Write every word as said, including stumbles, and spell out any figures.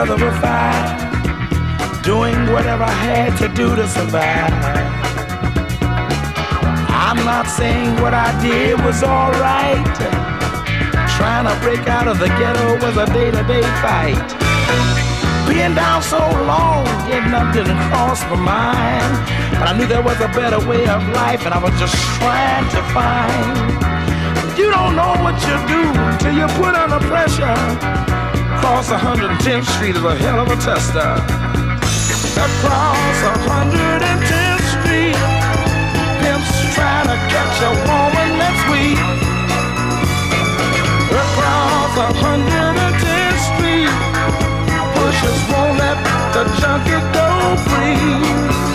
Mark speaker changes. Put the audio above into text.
Speaker 1: brother of five, doing whatever I had to do to survive. I'm not saying what I did was alright. Trying to break out of the ghetto was a day-to-day fight. Being down so long, getting up didn't cross my mind. But I knew there was a better way of life, and I was just trying to find. You don't know what you do till you put under pressure. Across one hundred tenth Street is a hell of a tester. Across one hundred tenth Street, pimps trying to catch a woman that's weak. Across one hundred tenth Street, pushers won't let the junkie go free.